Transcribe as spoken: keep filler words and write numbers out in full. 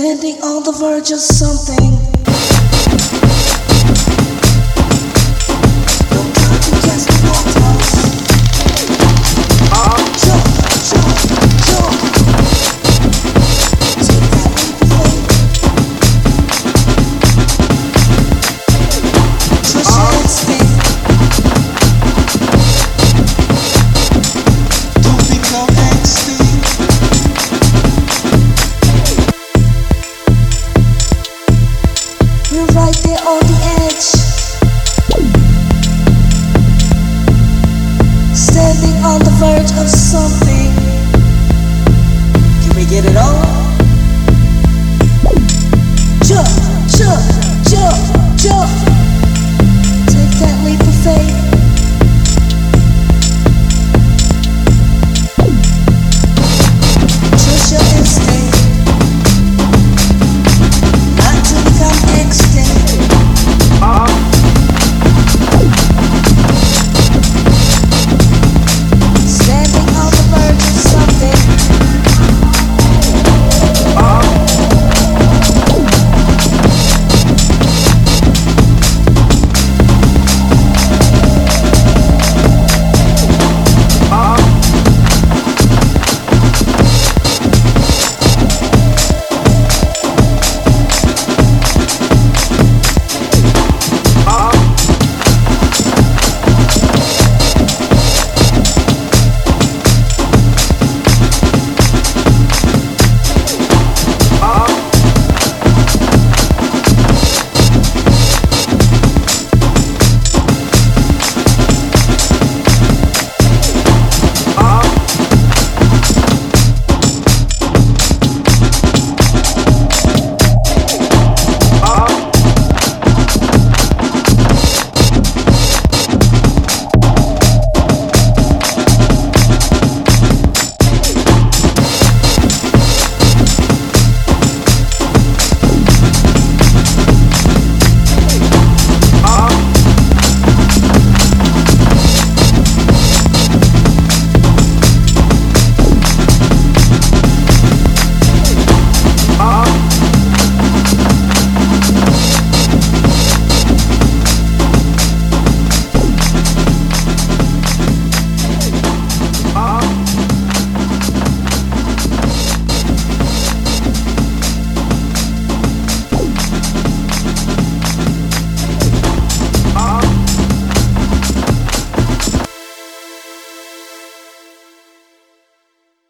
Standing on the verge of something. No time to cast the waters. Uh, jump, jump, jump. Take that leap of faith. Trust your instinct. Don't become angsty. We're right there on the edge, standing on the verge of something. Can we get it on? Jump, jump, jump, jump. Take that leap of faith.